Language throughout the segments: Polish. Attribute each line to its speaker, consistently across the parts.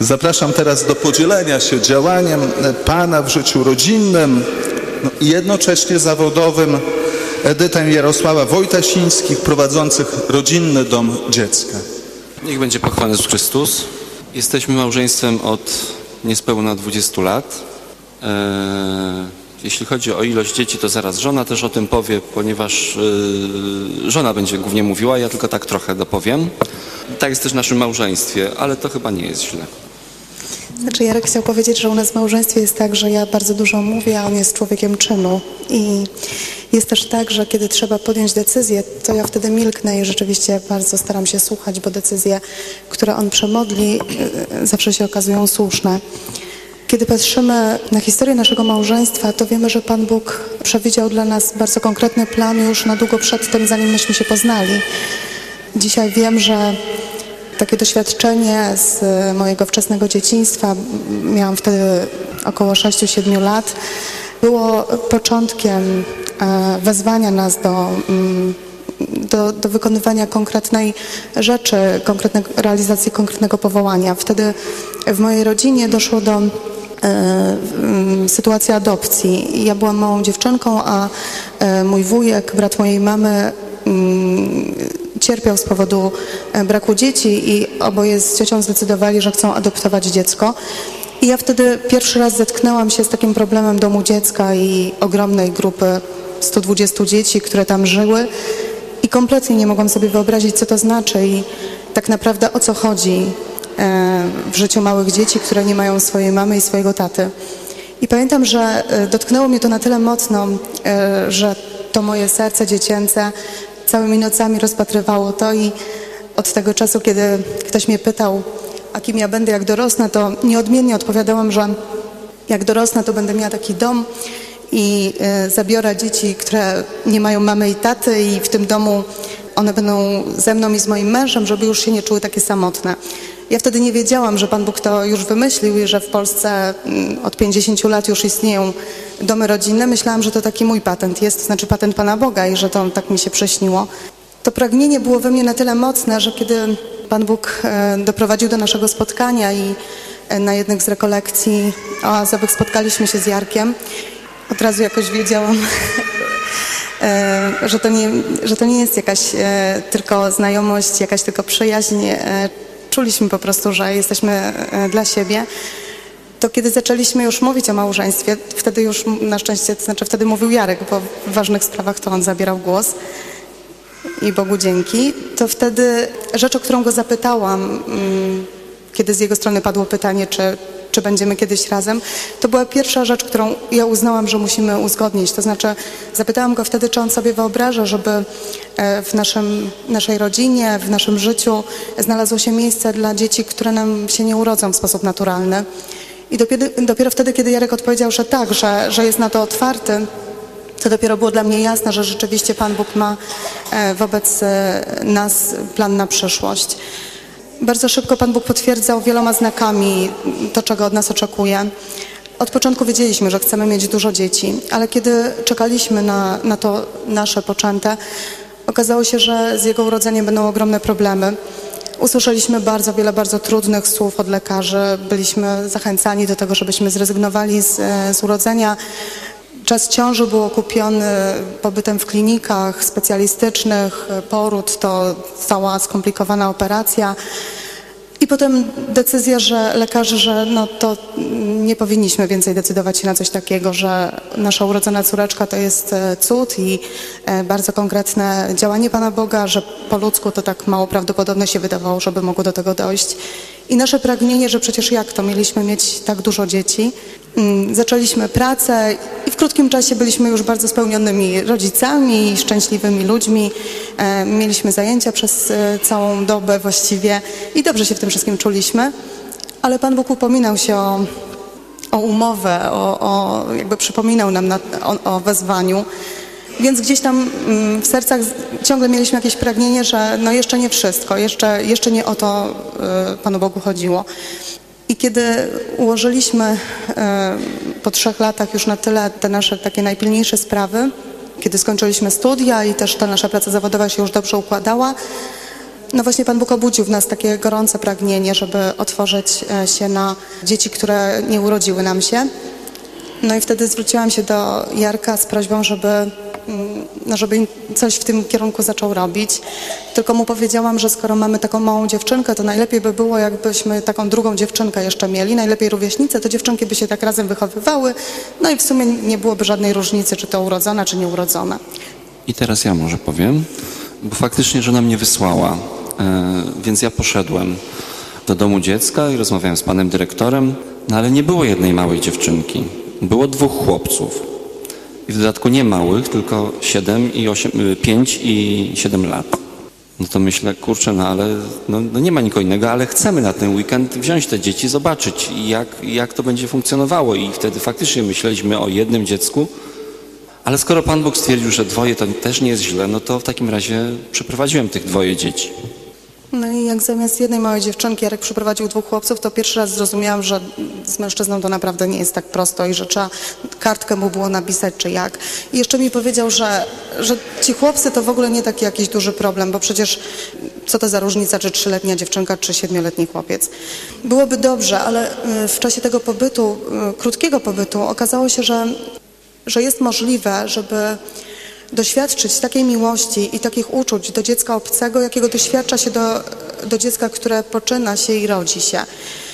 Speaker 1: Zapraszam teraz do podzielenia się działaniem Pana w życiu rodzinnym i jednocześnie zawodowym Edytę i Jarosława Wojtasińskich, prowadzących rodzinny dom dziecka.
Speaker 2: Niech będzie pochwalony Jezus Chrystus. Jesteśmy małżeństwem od niespełna 20 lat. Jeśli chodzi o ilość dzieci, to zaraz żona też o tym powie, ponieważ żona będzie głównie mówiła, ja tylko tak trochę dopowiem. Tak jest też w naszym małżeństwie, ale to chyba nie jest źle.
Speaker 3: Znaczy, Jarek chciał powiedzieć, że u nas w małżeństwie jest tak, że ja bardzo dużo mówię, a on jest człowiekiem czynu. I jest też tak, że kiedy trzeba podjąć decyzję, to ja wtedy milknę i rzeczywiście bardzo staram się słuchać, bo decyzje, które on przemodli, zawsze się okazują słuszne. Kiedy patrzymy na historię naszego małżeństwa, to wiemy, że Pan Bóg przewidział dla nas bardzo konkretny plan już na długo przed tym, zanim myśmy się poznali. Dzisiaj wiem, że takie doświadczenie z mojego wczesnego dzieciństwa, miałam wtedy około 6-7 lat, było początkiem wezwania nas do wykonywania konkretnej rzeczy, realizacji konkretnego powołania. Wtedy w mojej rodzinie doszło do sytuacji adopcji. Ja byłam małą dziewczynką, a mój wujek, brat mojej mamy, cierpiał z powodu braku dzieci i oboje z ciocią zdecydowali, że chcą adoptować dziecko. I ja wtedy pierwszy raz zetknęłam się z takim problemem domu dziecka i ogromnej grupy 120 dzieci, które tam żyły i kompletnie nie mogłam sobie wyobrazić, co to znaczy i tak naprawdę o co chodzi w życiu małych dzieci, które nie mają swojej mamy i swojego taty. I pamiętam, że dotknęło mnie to na tyle mocno, że to moje serce dziecięce całymi nocami rozpatrywało to i od tego czasu, kiedy ktoś mnie pytał, a kim ja będę, jak dorosnę, to nieodmiennie odpowiadałam, że jak dorosnę, to będę miała taki dom i zabiorę dzieci, które nie mają mamy i taty i w tym domu one będą ze mną i z moim mężem, żeby już się nie czuły takie samotne. Ja wtedy nie wiedziałam, że Pan Bóg to już wymyślił i że w Polsce od 50 lat już istnieją domy rodzinne. Myślałam, że to taki mój patent jest, to znaczy patent Pana Boga i że to tak mi się przyśniło. To pragnienie było we mnie na tyle mocne, że kiedy Pan Bóg doprowadził do naszego spotkania i na jednych z rekolekcji oazowych spotkaliśmy się z Jarkiem, od razu jakoś wiedziałam, że to nie jest jakaś tylko znajomość, jakaś tylko przyjaźń. Czuliśmy po prostu, że jesteśmy dla siebie. To kiedy zaczęliśmy już mówić o małżeństwie, wtedy już na szczęście, to znaczy wtedy mówił Jarek, bo w ważnych sprawach to on zabierał głos i Bogu dzięki, to wtedy rzecz, o którą go zapytałam, kiedy z jego strony padło pytanie, czy będziemy kiedyś razem, to była pierwsza rzecz, którą ja uznałam, że musimy uzgodnić. To znaczy zapytałam go wtedy, czy on sobie wyobraża, żeby w naszej rodzinie, w naszym życiu znalazło się miejsce dla dzieci, które nam się nie urodzą w sposób naturalny. I dopiero wtedy, kiedy Jarek odpowiedział, że tak, że jest na to otwarty, to dopiero było dla mnie jasne, że rzeczywiście Pan Bóg ma wobec nas plan na przyszłość. Bardzo szybko Pan Bóg potwierdzał wieloma znakami to, czego od nas oczekuje. Od początku wiedzieliśmy, że chcemy mieć dużo dzieci, ale kiedy czekaliśmy na to nasze poczęte, okazało się, że z jego urodzeniem będą ogromne problemy. Usłyszeliśmy bardzo wiele bardzo trudnych słów od lekarzy. Byliśmy zachęcani do tego, żebyśmy zrezygnowali z urodzenia. Czas ciąży był okupiony pobytem w klinikach specjalistycznych, poród to cała skomplikowana operacja. I potem decyzja, że lekarzy, że no to nie powinniśmy więcej decydować się na coś takiego, że nasza urodzona córeczka to jest cud i bardzo konkretne działanie Pana Boga, że po ludzku to tak mało prawdopodobne się wydawało, żeby mogło do tego dojść. I nasze pragnienie, że przecież jak to, mieliśmy mieć tak dużo dzieci. Zaczęliśmy pracę i w krótkim czasie byliśmy już bardzo spełnionymi rodzicami, szczęśliwymi ludźmi. Mieliśmy zajęcia przez całą dobę właściwie i dobrze się w tym wszystkim czuliśmy. Ale Pan Bóg upominał się o umowę, jakby przypominał nam o wezwaniu. Więc gdzieś tam w sercach ciągle mieliśmy jakieś pragnienie, że no jeszcze nie wszystko, jeszcze nie o to Panu Bogu chodziło. I kiedy ułożyliśmy po 3 latach już na tyle te nasze takie najpilniejsze sprawy, kiedy skończyliśmy studia i też ta nasza praca zawodowa się już dobrze układała, no właśnie Pan Bóg obudził w nas takie gorące pragnienie, żeby otworzyć się na dzieci, które nie urodziły nam się. No i wtedy zwróciłam się do Jarka z prośbą, żeby coś w tym kierunku zaczął robić. Tylko mu powiedziałam, że skoro mamy taką małą dziewczynkę, to najlepiej by było, jakbyśmy taką drugą dziewczynkę jeszcze mieli, najlepiej rówieśnice, to dziewczynki by się tak razem wychowywały, no i w sumie nie byłoby żadnej różnicy, czy to urodzona, czy nieurodzona.
Speaker 2: I teraz ja może powiem, bo faktycznie żona mnie wysłała, więc ja poszedłem do domu dziecka i rozmawiałem z panem dyrektorem, no ale nie było jednej małej dziewczynki, było 2 chłopców. I w dodatku nie małych, tylko 5 i 7 lat. No to myślę, kurczę, no ale no nie ma nikogo innego, ale chcemy na ten weekend wziąć te dzieci, zobaczyć jak to będzie funkcjonowało. I wtedy faktycznie myśleliśmy o jednym dziecku, ale skoro Pan Bóg stwierdził, że 2 to też nie jest źle, no to w takim razie przeprowadziłem tych 2 dzieci.
Speaker 3: No i jak zamiast jednej małej dziewczynki Jarek przyprowadził 2 chłopców, to pierwszy raz zrozumiałam, że z mężczyzną to naprawdę nie jest tak prosto i że trzeba kartkę mu było napisać, czy jak. I jeszcze mi powiedział, że ci chłopcy to w ogóle nie taki jakiś duży problem, bo przecież co to za różnica, czy 3-letnia dziewczynka, czy 7-letni chłopiec. Byłoby dobrze, ale w czasie tego pobytu, krótkiego pobytu, okazało się, że jest możliwe, żeby doświadczyć takiej miłości i takich uczuć do dziecka obcego, jakiego doświadcza się do dziecka, które poczyna się i rodzi się.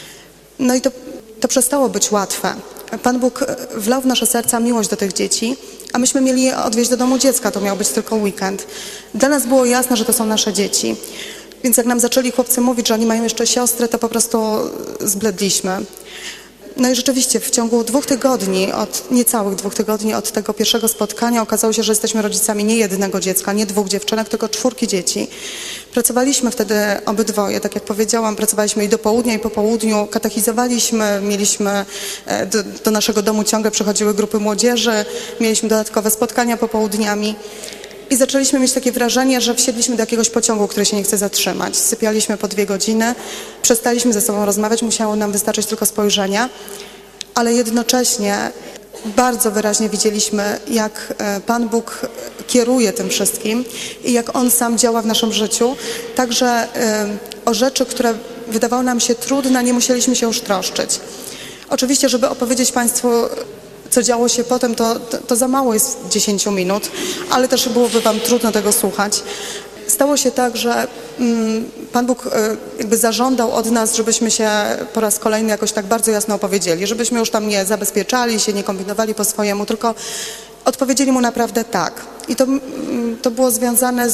Speaker 3: No i to przestało być łatwe. Pan Bóg wlał w nasze serca miłość do tych dzieci, a myśmy mieli je odwieźć do domu dziecka, to miał być tylko weekend. Dla nas było jasne, że to są nasze dzieci. Więc jak nam zaczęli chłopcy mówić, że oni mają jeszcze siostrę, to po prostu zbledliśmy. No i rzeczywiście w ciągu 2 tygodni, niecałych 2 tygodni od tego pierwszego spotkania okazało się, że jesteśmy rodzicami nie jednego dziecka, nie 2 dziewczynek, tylko 4 dzieci. Pracowaliśmy wtedy obydwoje, tak jak powiedziałam, pracowaliśmy i do południa, i po południu, katechizowaliśmy, mieliśmy do naszego domu ciągle przychodziły grupy młodzieży, mieliśmy dodatkowe spotkania popołudniami. I zaczęliśmy mieć takie wrażenie, że wsiedliśmy do jakiegoś pociągu, który się nie chce zatrzymać. Sypialiśmy po 2 godziny, przestaliśmy ze sobą rozmawiać, musiało nam wystarczyć tylko spojrzenia, ale jednocześnie bardzo wyraźnie widzieliśmy, jak Pan Bóg kieruje tym wszystkim i jak On sam działa w naszym życiu. Także o rzeczy, które wydawały nam się trudne, nie musieliśmy się już troszczyć. Oczywiście, żeby opowiedzieć Państwu, co działo się potem, to za mało jest 10 minut, ale też byłoby Wam trudno tego słuchać. Stało się tak, że Pan Bóg jakby zażądał od nas, żebyśmy się po raz kolejny jakoś tak bardzo jasno opowiedzieli, żebyśmy już tam nie zabezpieczali się, nie kombinowali po swojemu, tylko odpowiedzieli Mu naprawdę tak. I to było związane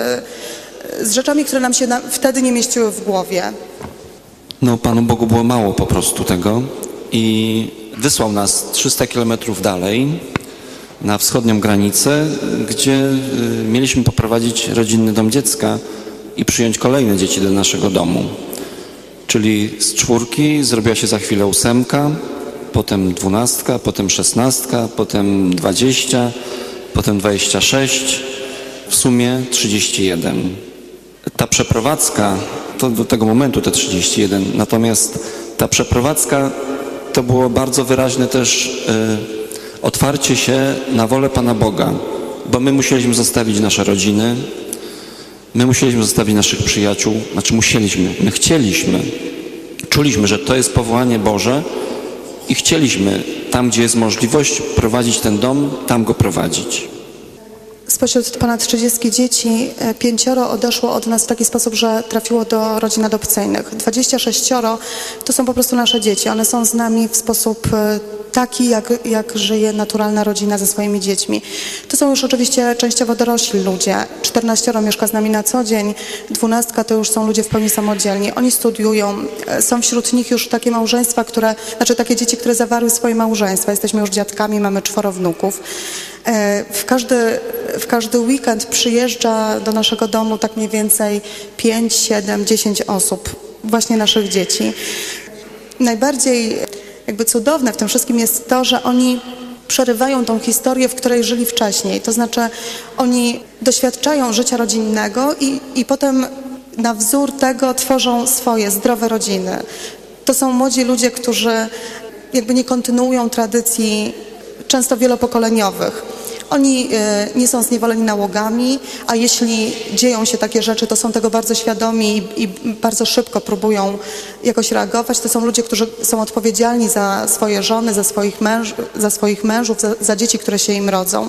Speaker 3: z rzeczami, które nam się wtedy nie mieściły w głowie.
Speaker 2: No Panu Bogu było mało po prostu tego i wysłał nas 300 kilometrów dalej na wschodnią granicę, gdzie mieliśmy poprowadzić rodzinny dom dziecka i przyjąć kolejne dzieci do naszego domu. Czyli z 4 zrobiła się za chwilę 8, potem 12, potem 16, potem 20, potem 26, w sumie 31. Ta przeprowadzka, to do tego momentu te 31, natomiast ta przeprowadzka to było bardzo wyraźne też otwarcie się na wolę Pana Boga, bo my musieliśmy zostawić nasze rodziny, my musieliśmy zostawić naszych przyjaciół, my chcieliśmy, czuliśmy, że to jest powołanie Boże i chcieliśmy tam, gdzie jest możliwość prowadzić ten dom, tam go prowadzić.
Speaker 3: Spośród ponad 30 dzieci 5 odeszło od nas w taki sposób, że trafiło do rodzin adopcyjnych. 26 to są po prostu nasze dzieci. One są z nami w sposób taki, jak żyje naturalna rodzina ze swoimi dziećmi. To są już oczywiście częściowo dorośli ludzie. 14 mieszka z nami na co dzień, 12 to już są ludzie w pełni samodzielni. Oni studiują, są wśród nich już takie małżeństwa, takie dzieci, które zawarły swoje małżeństwa. Jesteśmy już dziadkami, mamy 4 wnuków. W każdy weekend przyjeżdża do naszego domu tak mniej więcej 5, 7, 10 osób, właśnie naszych dzieci. Najbardziej jakby cudowne w tym wszystkim jest to, że oni przerywają tą historię, w której żyli wcześniej. To znaczy oni doświadczają życia rodzinnego i potem na wzór tego tworzą swoje zdrowe rodziny. To są młodzi ludzie, którzy jakby nie kontynuują tradycji często wielopokoleniowych. Oni nie są zniewoleni nałogami, a jeśli dzieją się takie rzeczy, to są tego bardzo świadomi i bardzo szybko próbują jakoś reagować. To są ludzie, którzy są odpowiedzialni za swoje żony, za swoich mężów, za dzieci, które się im rodzą.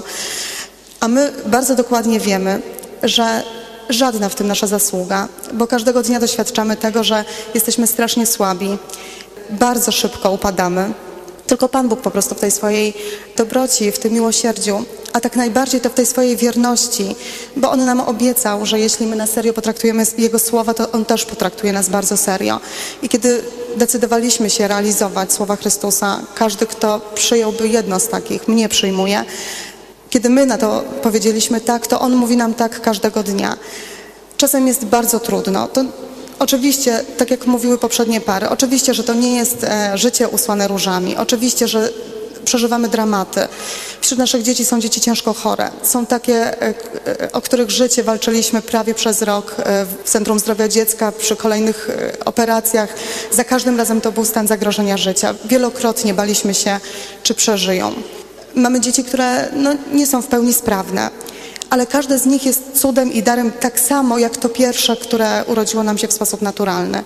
Speaker 3: A my bardzo dokładnie wiemy, że żadna w tym nasza zasługa, bo każdego dnia doświadczamy tego, że jesteśmy strasznie słabi, bardzo szybko upadamy. Tylko Pan Bóg po prostu w tej swojej dobroci, w tym miłosierdziu, a tak najbardziej to w tej swojej wierności, bo On nam obiecał, że jeśli my na serio potraktujemy Jego słowa, to On też potraktuje nas bardzo serio. I kiedy decydowaliśmy się realizować słowa Chrystusa, każdy, kto przyjąłby jedno z takich, mnie przyjmuje, kiedy my na to powiedzieliśmy tak, to On mówi nam tak każdego dnia. Czasem jest bardzo trudno. To oczywiście, tak jak mówiły poprzednie pary, oczywiście, że to nie jest życie usłane różami. Oczywiście, że przeżywamy dramaty. Wśród naszych dzieci są dzieci ciężko chore. Są takie, o których życie walczyliśmy prawie przez rok w Centrum Zdrowia Dziecka, przy kolejnych operacjach. Za każdym razem to był stan zagrożenia życia. Wielokrotnie baliśmy się, czy przeżyją. Mamy dzieci, które nie są w pełni sprawne, ale każde z nich jest cudem i darem tak samo jak to pierwsze, które urodziło nam się w sposób naturalny.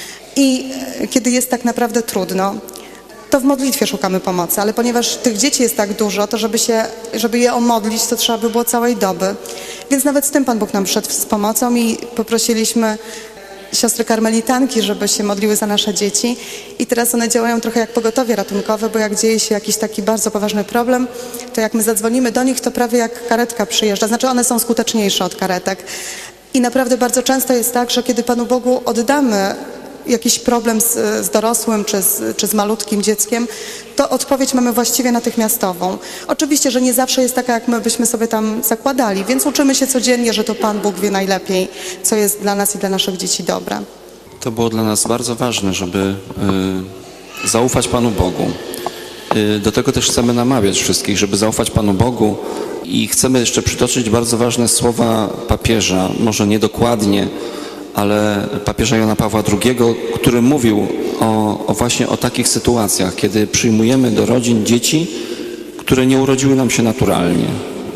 Speaker 3: I kiedy jest tak naprawdę trudno, to w modlitwie szukamy pomocy, ale ponieważ tych dzieci jest tak dużo, to żeby je omodlić, to trzeba by było całej doby. Więc nawet z tym Pan Bóg nam przyszedł z pomocą i poprosiliśmy siostry karmelitanki, żeby się modliły za nasze dzieci i teraz one działają trochę jak pogotowie ratunkowe, bo jak dzieje się jakiś taki bardzo poważny problem, to jak my zadzwonimy do nich, to prawie jak karetka przyjeżdża, znaczy one są skuteczniejsze od karetek i naprawdę bardzo często jest tak, że kiedy Panu Bogu oddamy jakiś problem z dorosłym czy z malutkim dzieckiem, to odpowiedź mamy właściwie natychmiastową. Oczywiście, że nie zawsze jest taka, jak my byśmy sobie tam zakładali, więc uczymy się codziennie, że to Pan Bóg wie najlepiej, co jest dla nas i dla naszych dzieci dobre.
Speaker 2: To było dla nas bardzo ważne, żeby zaufać Panu Bogu. Do tego też chcemy namawiać wszystkich, żeby zaufać Panu Bogu i chcemy jeszcze przytoczyć bardzo ważne słowa papieża, może niedokładnie, ale papieża Jana Pawła II, który mówił właśnie o takich sytuacjach, kiedy przyjmujemy do rodzin dzieci, które nie urodziły nam się naturalnie.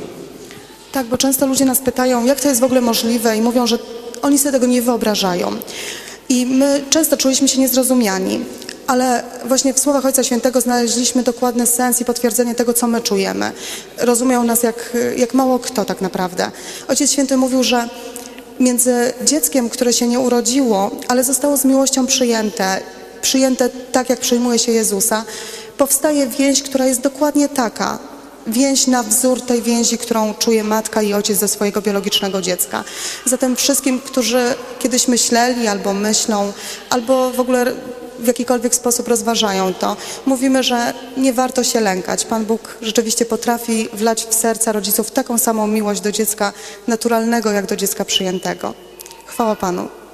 Speaker 3: Tak, bo często ludzie nas pytają, jak to jest w ogóle możliwe i mówią, że oni sobie tego nie wyobrażają. I my często czuliśmy się niezrozumiani, ale właśnie w słowach Ojca Świętego znaleźliśmy dokładny sens i potwierdzenie tego, co my czujemy. Rozumiał nas jak mało kto tak naprawdę. Ojciec Święty mówił, że między dzieckiem, które się nie urodziło, ale zostało z miłością przyjęte tak, jak przyjmuje się Jezusa, powstaje więź, która jest dokładnie taka. Więź na wzór tej więzi, którą czuje matka i ojciec ze swojego biologicznego dziecka. Zatem wszystkim, którzy kiedyś myśleli albo myślą, albo w ogóle w jakikolwiek sposób rozważają to, mówimy, że nie warto się lękać. Pan Bóg rzeczywiście potrafi wlać w serca rodziców taką samą miłość do dziecka naturalnego, jak do dziecka przyjętego. Chwała Panu.